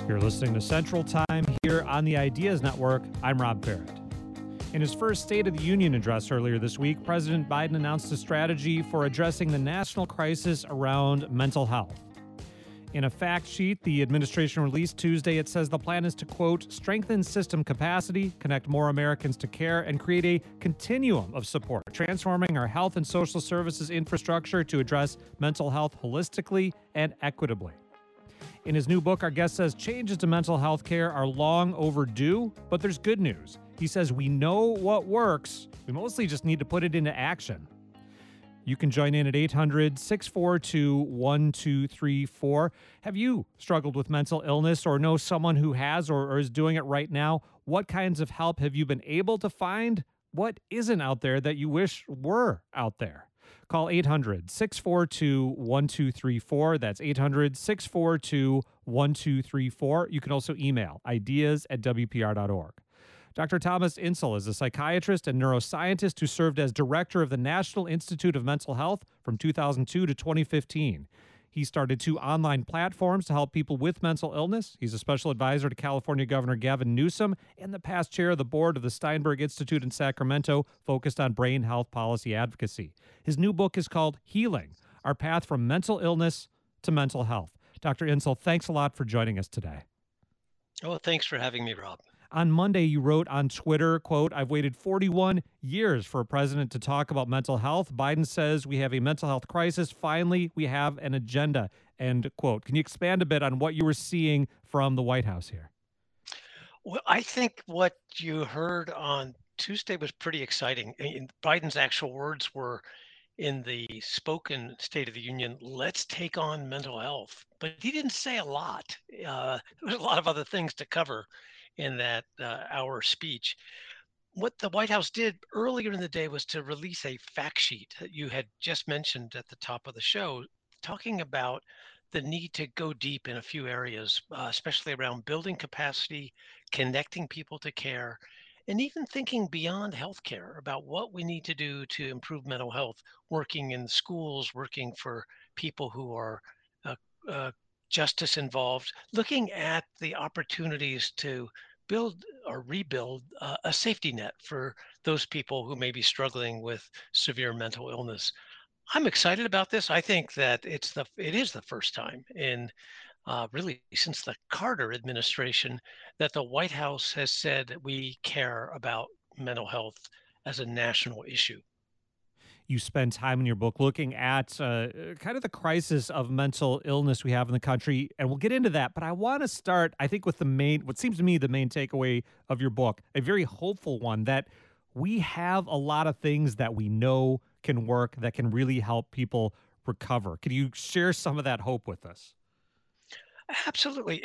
You're listening to Central Time here on the Ideas Network. I'm Rob Barrett. In his first State of the Union address earlier this week, President Biden announced a strategy for addressing the national crisis around mental health. In a fact sheet the administration released Tuesday, it says the plan is to, quote, strengthen system capacity, connect more Americans to care, and create a continuum of support, transforming our health and social services infrastructure to address mental health holistically and equitably. In his new book, our guest says changes to mental health care are long overdue, but there's good news. He says we know what works. We mostly just need to put it into action. You can join in at 800-642-1234. Have you struggled with mental illness or know someone who has or is doing it right now? What kinds of help have you been able to find? What isn't out there that you wish were out there? Call 800-642-1234. That's 800-642-1234. You can also email ideas@wpr.org. Dr. Thomas Insel is a psychiatrist and neuroscientist who served as director of the National Institute of Mental Health from 2002 to 2015. He started 2 online platforms to help people with mental illness. He's a special advisor to California Governor Gavin Newsom and the past chair of the board of the Steinberg Institute in Sacramento, focused on brain health policy advocacy. His new book is called Healing: Our Path from Mental Illness to Mental Health. Dr. Insel, thanks a lot for joining us today. Oh, thanks for having me, Rob. On Monday, you wrote on Twitter, quote, I've waited 41 years for a president to talk about mental health. Biden says we have a mental health crisis. Finally, we have an agenda, end quote. Can you expand a bit on what you were seeing from the White House here? Well, I think what you heard on Tuesday was pretty exciting. Biden's actual words were in the spoken State of the Union, let's take on mental health. But he didn't say a lot. There was a lot of other things to cover in that hour speech. What the White House did earlier in the day was to release a fact sheet that you had just mentioned at the top of the show, talking about the need to go deep in a few areas, especially around building capacity, connecting people to care, and even thinking beyond healthcare about what we need to do to improve mental health, working in schools, working for people who are uh, justice involved, looking at the opportunities to build or rebuild a safety net for those people who may be struggling with severe mental illness. I'm excited about this. I think that it is the first time in really since the Carter administration that the White House has said that we care about mental health as a national issue. You spend time in your book looking at kind of the crisis of mental illness we have in the country, and we'll get into that. But I want to start, I think, with what seems to me the main takeaway of your book, a very hopeful one, that we have a lot of things that we know can work, that can really help people recover. Can you share some of that hope with us? Absolutely.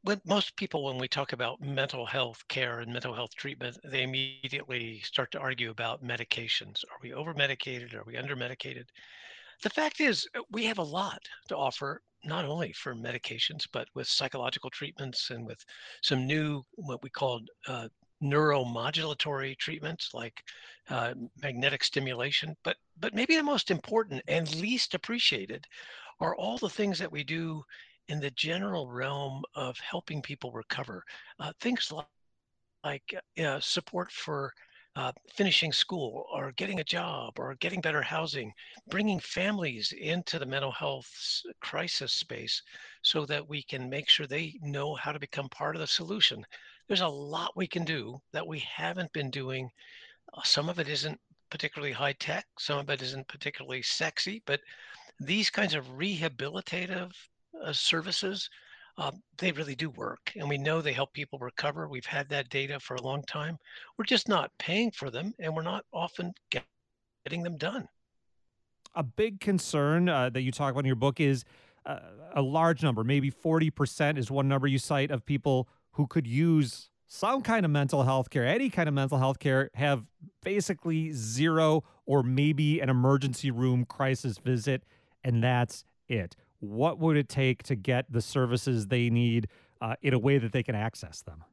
When we talk about mental health care and mental health treatment, they immediately start to argue about medications. Are we over medicated? Are we under medicated? The fact is, we have a lot to offer, not only for medications, but with psychological treatments and with some new, what we call neuromodulatory treatments like magnetic stimulation. But maybe the most important and least appreciated are all the things that we do in the general realm of helping people recover. Things like support for finishing school or getting a job or getting better housing, bringing families into the mental health crisis space so that we can make sure they know how to become part of the solution. There's a lot we can do that we haven't been doing. Some of it isn't particularly high tech, some of it isn't particularly sexy, but these kinds of rehabilitative services, they really do work. And we know they help people recover. We've had that data for a long time. We're just not paying for them, and we're not often getting them done. A big concern that you talk about in your book is a large number, maybe 40% is one number you cite, of people who could use some kind of mental health care, any kind of mental health care, have basically zero or maybe an emergency room crisis visit, and that's it. What would it take to get the services they need in a way that they can access them?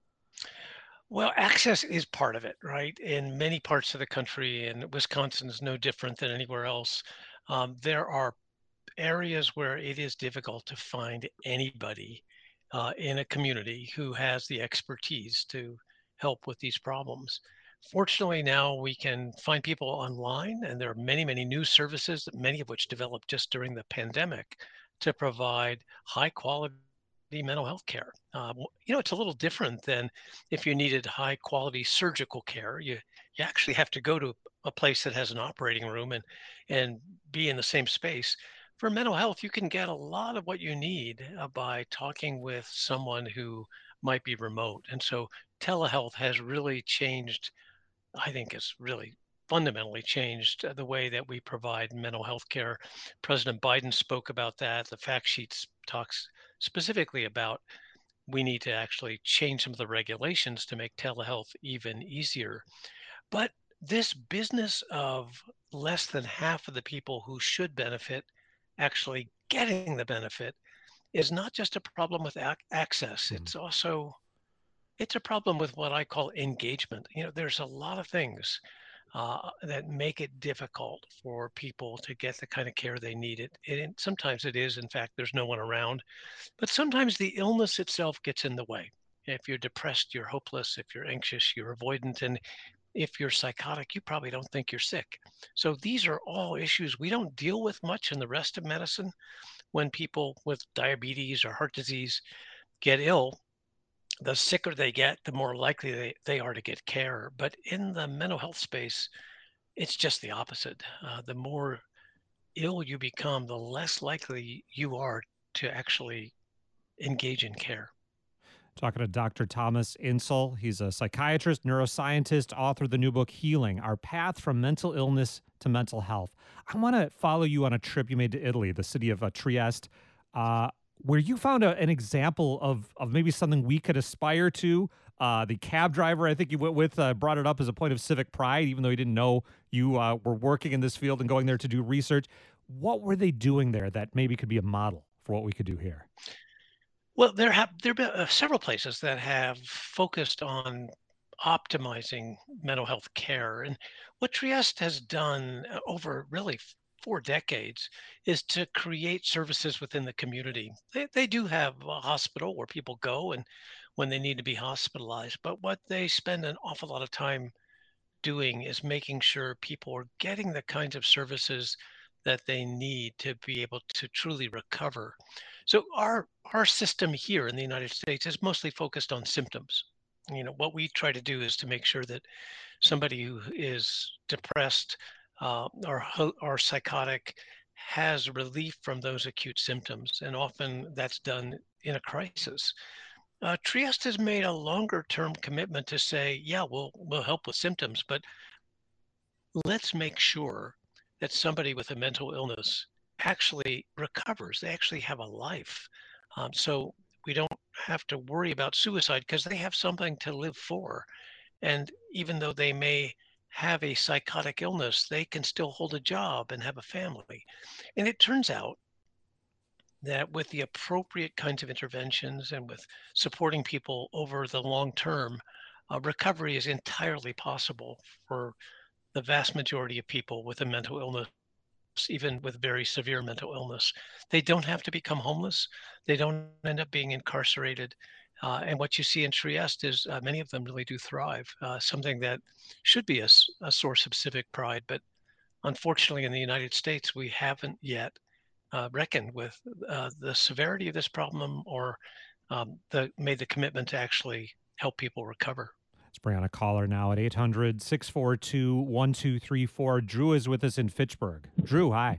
Well, access is part of it, right? In many parts of the country, and Wisconsin is no different than anywhere else, there are areas where it is difficult to find anybody in a community who has the expertise to help with these problems. Fortunately, now we can find people online, and there are many, many new services, many of which developed just during the pandemic to provide high quality mental health care. It's a little different than if you needed high quality surgical care. You actually have to go to a place that has an operating room and be in the same space. For mental health, you can get a lot of what you need by talking with someone who might be remote. And so telehealth has really changed, I think it's really fundamentally changed the way that we provide mental health care. President Biden spoke about that. The fact sheet talks specifically about we need to actually change some of the regulations to make telehealth even easier. But this business of less than half of the people who should benefit actually getting the benefit is not just a problem with access. Mhm. It's a problem with what I call engagement. There's a lot of things that make it difficult for people to get the kind of care they need. Sometimes it is, in fact, there's no one around, but sometimes the illness itself gets in the way. If you're depressed, you're hopeless. If you're anxious, you're avoidant. And if you're psychotic, you probably don't think you're sick. So these are all issues we don't deal with much in the rest of medicine. When people with diabetes or heart disease get ill, the sicker they get, the more likely they are to get care. But in the mental health space, it's just the opposite. The more ill you become, the less likely you are to actually engage in care. Talking to Dr. Thomas Insel. He's a psychiatrist, neuroscientist, author of the new book Healing: Our Path from Mental Illness to Mental Health. I want to follow you on a trip you made to Italy, the city of Trieste, where you found an example of maybe something we could aspire to. The cab driver I think you went with brought it up as a point of civic pride, even though he didn't know you were working in this field and going there to do research. What were they doing there that maybe could be a model for what we could do here? Well, there have been several places that have focused on optimizing mental health care. And what Trieste has done over really 4 decades is to create services within the community. They do have a hospital where people go and when they need to be hospitalized, but what they spend an awful lot of time doing is making sure people are getting the kinds of services that they need to be able to truly recover. So our system here in the United States is mostly focused on symptoms. What we try to do is to make sure that somebody who is depressed or psychotic has relief from those acute symptoms, and often that's done in a crisis. Trieste has made a longer term commitment to say, yeah, we'll help with symptoms, but let's make sure that somebody with a mental illness actually recovers. They actually have a life. So we don't have to worry about suicide because they have something to live for. And even though they may have a psychotic illness, they can still hold a job and have a family. And it turns out that with the appropriate kinds of interventions and with supporting people over the long term, recovery is entirely possible for the vast majority of people with a mental illness, even with very severe mental illness. They don't have to become homeless. They don't end up being incarcerated. And what you see in Trieste is many of them really do thrive, something that should be a source of civic pride. But unfortunately, in the United States, we haven't yet reckoned with the severity of this problem or made the commitment to actually help people recover. Let's bring on a caller now at 800-642-1234. Drew is with us in Fitchburg. Drew, hi.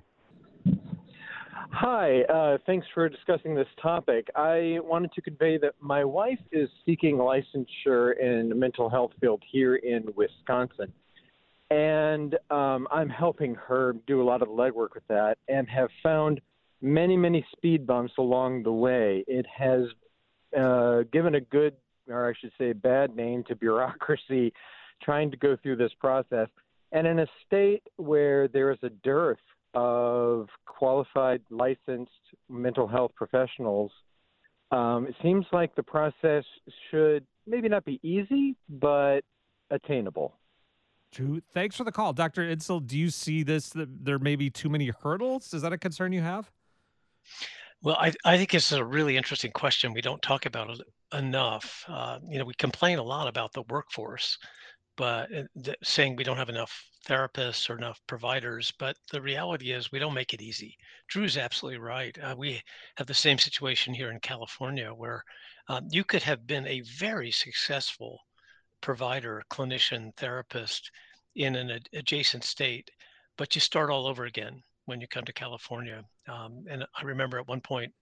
Hi, thanks for discussing this topic. I wanted to convey that my wife is seeking licensure in the mental health field here in Wisconsin. And I'm helping her do a lot of the legwork with that and have found many, many speed bumps along the way. It has given a good, or I should say bad name to bureaucracy trying to go through this process. And in a state where there is a dearth of qualified, licensed mental health professionals, it seems like the process should maybe not be easy, but attainable. Drew, thanks for the call. Dr. Insel, do you see this, that there may be too many hurdles? Is that a concern you have? Well, I think it's a really interesting question. We don't talk about it enough. We complain a lot about the workforce, but saying we don't have enough therapists or enough providers. But the reality is, we don't make it easy. Drew's absolutely right. We have the same situation here in California, where you could have been a very successful provider, clinician, therapist in an adjacent state, but you start all over again when you come to California. And I remember at one point,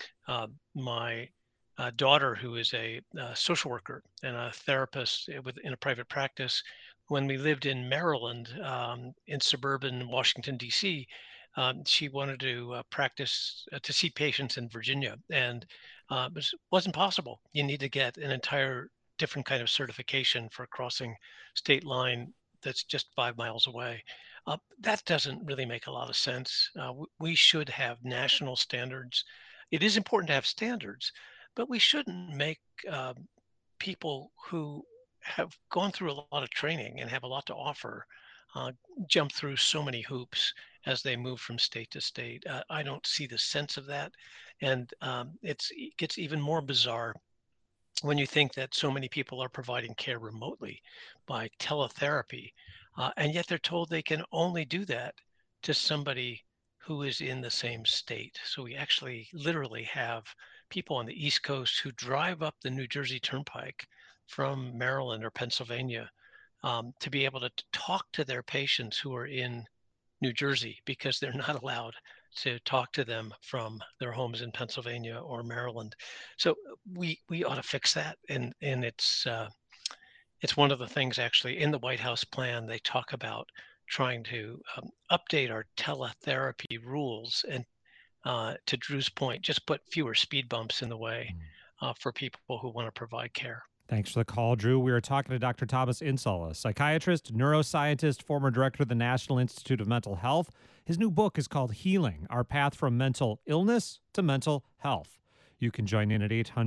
my daughter, who is a social worker and a therapist in a private practice, when we lived in Maryland, in suburban Washington, D.C., she wanted to practice to see patients in Virginia, and wasn't possible. You need to get an entire different kind of certification for crossing state line that's just 5 miles away. That doesn't really make a lot of sense. We should have national standards. It is important to have standards, but we shouldn't make uh, people who have gone through a lot of training and have a lot to offer uh, jump through so many hoops as they move from state to state. I don't see the sense of that, and it gets even more bizarre when you think that so many people are providing care remotely by teletherapy, and yet they're told they can only do that to somebody who is in the same state. So we actually literally have people on the East Coast who drive up the New Jersey Turnpike from Maryland or Pennsylvania to be able to talk to their patients who are in New Jersey because they're not allowed to talk to them from their homes in Pennsylvania or Maryland. So we ought to fix that, and it's one of the things actually in the White House plan. They talk about trying to update our teletherapy rules and, to Drew's point, just put fewer speed bumps in the way for people who want to provide care. Thanks for the call, Drew. We are talking to Dr. Thomas Insel, a psychiatrist, neuroscientist, former director of the National Institute of Mental Health. His new book is called Healing: Our Path from Mental Illness to Mental Health. You can join in at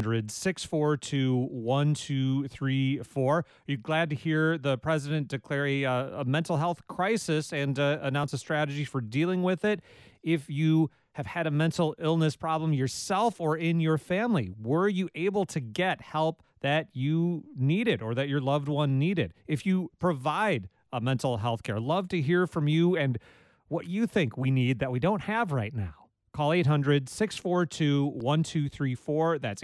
800-642-1234. Are you glad to hear the president declare a mental health crisis and announce a strategy for dealing with it? If you have had a mental illness problem yourself or in your family, were you able to get help that you needed or that your loved one needed? If you provide a mental health care, love to hear from you and what you think we need that we don't have right now. Call 800-642-1234. That's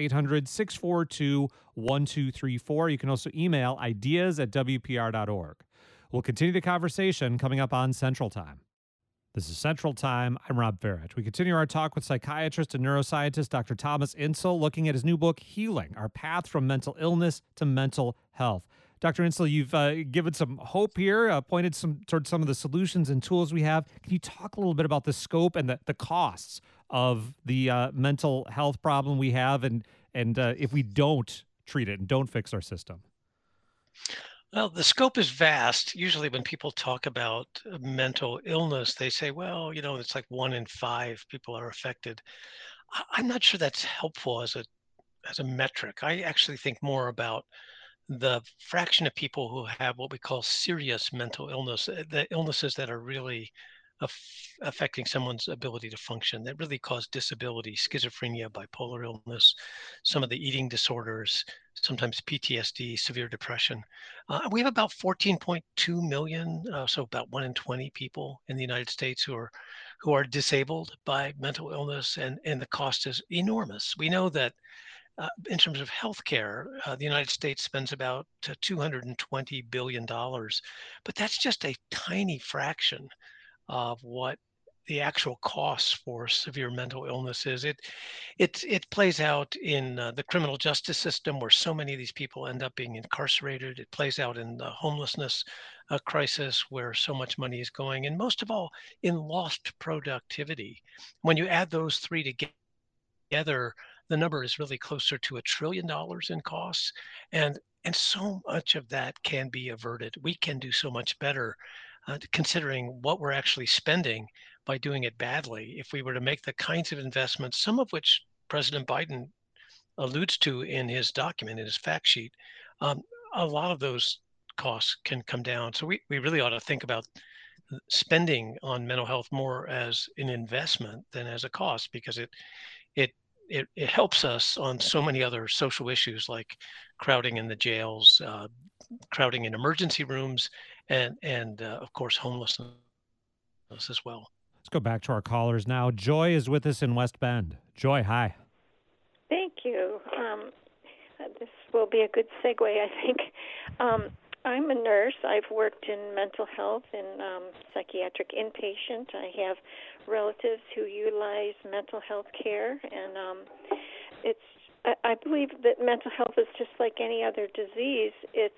800-642-1234. You can also email ideas@wpr.org. We'll continue the conversation coming up on Central Time. This is Central Time. I'm Rob Barrett. We continue our talk with psychiatrist and neuroscientist Dr. Thomas Insel, looking at his new book, Healing: Our Path from Mental Illness to Mental Health. Dr. Insel, you've given some hope here, pointed towards some of the solutions and tools we have. Can you talk a little bit about the scope and the costs of the mental health problem we have, and if we don't treat it and don't fix our system? Well, the scope is vast. Usually, when people talk about mental illness, they say, well, it's like 1 in 5 people are affected. I'm not sure that's helpful as a metric. I actually think more about the fraction of people who have what we call serious mental illness, the illnesses that are really affecting someone's ability to function, that really cause disability, schizophrenia, bipolar illness, some of the eating disorders, sometimes PTSD, severe depression. We have about 14.2 million, so about 1 in 20 people in the United States who are disabled by mental illness, and the cost is enormous. We know that in terms of healthcare, the United States spends about $220 billion, but that's just a tiny fraction of what the actual costs for severe mental illness is. It plays out in the criminal justice system, where so many of these people end up being incarcerated. It plays out in the homelessness crisis, where so much money is going, and most of all, in lost productivity. When you add those three together, the number is really closer to $1 trillion in costs, and so much of that can be averted. We can do so much better, considering what we're actually spending by doing it badly. If we were to make the kinds of investments, some of which President Biden alludes to in his document, in his fact sheet, um, a lot of those costs can come down. So we really ought to think about spending on mental health more as an investment than as a cost, because it it helps us on so many other social issues like crowding in the jails, crowding in emergency rooms, and of course homelessness as well. Let's go back to our callers now. Joy is with us in West Bend. Joy, hi. Thank you. This will be a good segue, I think. I'm a nurse. I've worked in mental health and psychiatric inpatient. I have relatives who utilize mental health care, and I believe that mental health is just like any other disease. It's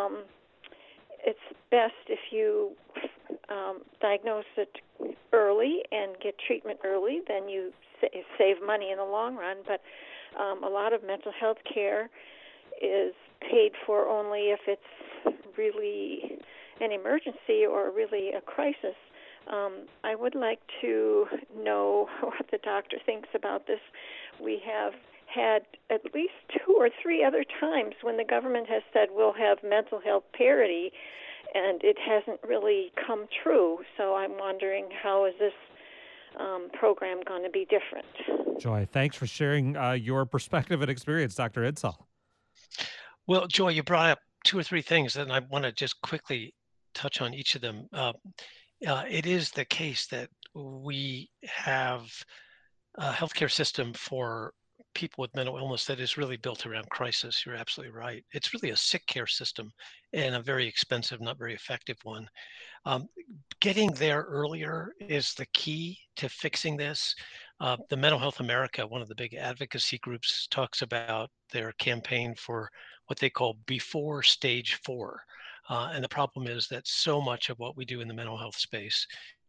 best if you diagnose it early and get treatment early. Then you save money in the long run. But a lot of mental health care is paid for only if it's really an emergency or really a crisis. I would like to know what the doctor thinks about this. We have had at least 2 or 3 other times when the government has said we'll have mental health parity, and it hasn't really come true. So I'm wondering, how is this program going to be different? Joy, thanks for sharing your perspective and experience, Dr. Insall. Well, Joy, you brought up 2 or 3 things, and I want to just quickly touch on each of them. It is the case that we have a healthcare system for people with mental illness that is really built around crisis. You're absolutely right. It's really a sick care system and a very expensive, not very effective one. Getting there earlier is the key to fixing this. The Mental Health America, one of the big advocacy groups, talks about their campaign for what they call before stage 4. And the problem is that so much of what we do in the mental health space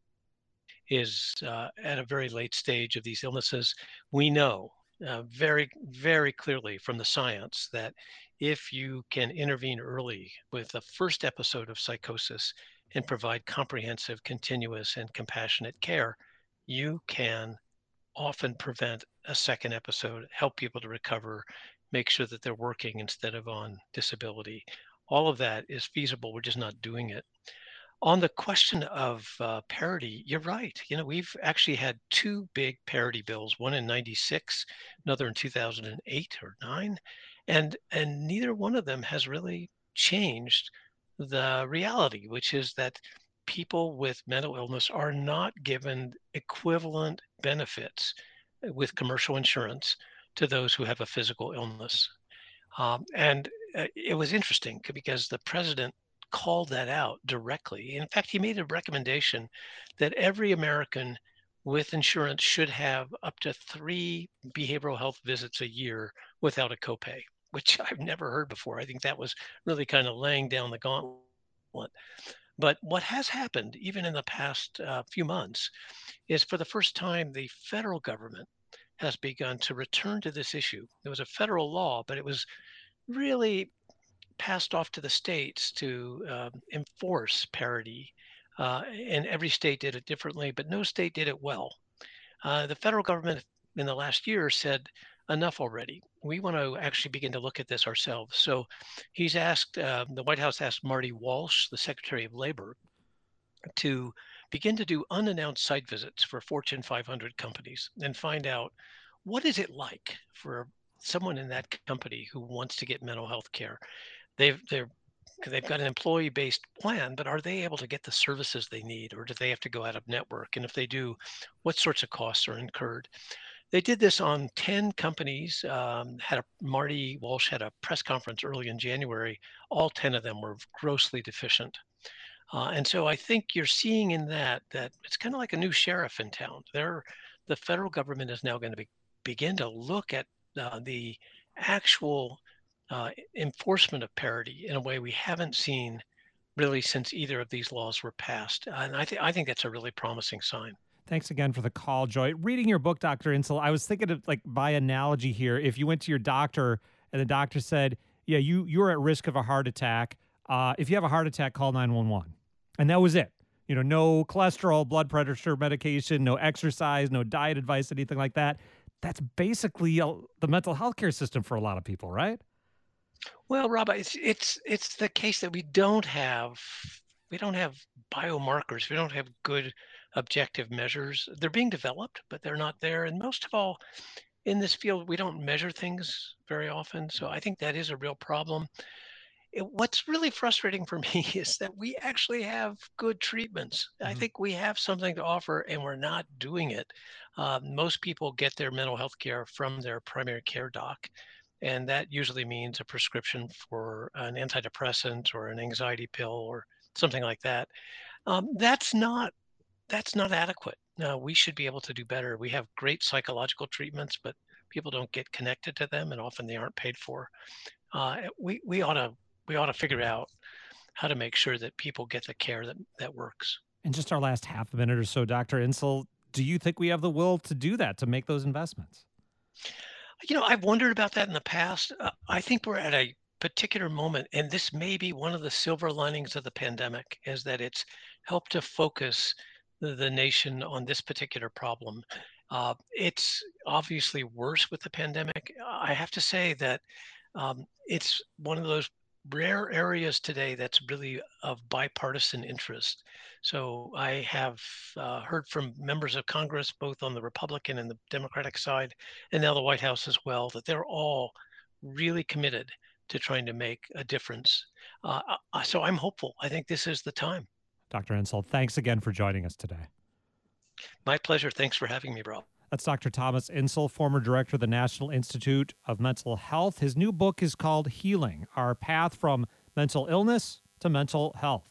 is at a very late stage of these illnesses. We know very, very clearly from the science that if you can intervene early with the first episode of psychosis and provide comprehensive, continuous, and compassionate care, you can often prevent a second episode, help people to recover, make sure that they're working instead of on disability. All of that is feasible. We're just not doing it. On the question of parity, you're right. We've actually had 2 big parity bills, one in '96, another in 2008 or 9, and neither one of them has really changed the reality, which is that people with mental illness are not given equivalent benefits with commercial insurance to those who have a physical illness. And it was interesting because the president called that out directly. In fact, he made a recommendation that every American with insurance should have up to 3 behavioral health visits a year without a copay, which I've never heard before. I think that was really kind of laying down the gauntlet. But what has happened, even in the past few months, is for the first time, the federal government has begun to return to this issue. There was a federal law, but it was really passed off to the states to enforce parity. And every state did it differently, but no state did it well. The federal government in the last year said, enough already. We want to actually begin to look at this ourselves. So he's asked, the White House asked Marty Walsh, the Secretary of Labor, to begin to do unannounced site visits for Fortune 500 companies and find out what is it like for someone in that company who wants to get mental health care. They've got an employee-based plan, but are they able to get the services they need, or do they have to go out of network? And if they do, what sorts of costs are incurred? They did this on 10 companies. Marty Walsh had a press conference early in January. All 10 of them were grossly deficient. And so I think you're seeing in that it's kind of like a new sheriff in town. The federal government is now going to begin to look at the actual enforcement of parity in a way we haven't seen really since either of these laws were passed. And I think that's a really promising sign. Thanks again for the call, Joy. Reading your book, Dr. Insall, I was thinking of, like, by analogy here, if you went to your doctor and the doctor said, yeah, you're at risk of a heart attack. If you have a heart attack, call 911. And that was it. No cholesterol, blood pressure medication, no exercise, no diet advice, anything like that. That's basically the mental health care system for a lot of people, right? Well, Rob, it's the case that we don't have biomarkers. We don't have good objective measures. They're being developed, but they're not there. And most of all, in this field, we don't measure things very often. So I think that is a real problem. What's really frustrating for me is that we actually have good treatments. I Mhm. think we have something to offer and we're not doing it. Most people get their mental health care from their primary care doc, and that usually means a prescription for an antidepressant or an anxiety pill or something like that. That's not adequate. No, we should be able to do better. We have great psychological treatments, but people don't get connected to them, and often they aren't paid for. We ought to figure out how to make sure that people get the care that works. In just our last half a minute or so, Dr. Insel, do you think we have the will to do that, to make those investments? I've wondered about that in the past. I think we're at a particular moment, and this may be one of the silver linings of the pandemic, is that it's helped to focus the nation on this particular problem. It's obviously worse with the pandemic. I have to say that it's one of those rare areas today that's really of bipartisan interest. So I have heard from members of Congress, both on the Republican and the Democratic side, and now the White House as well, that they're all really committed to trying to make a difference. So I'm hopeful. I think this is the time. Dr. Insel, thanks again for joining us today. My pleasure. Thanks for having me, Rob. That's Dr. Thomas Insel, former director of the National Institute of Mental Health. His new book is called Healing: Our Path from Mental Illness to Mental Health.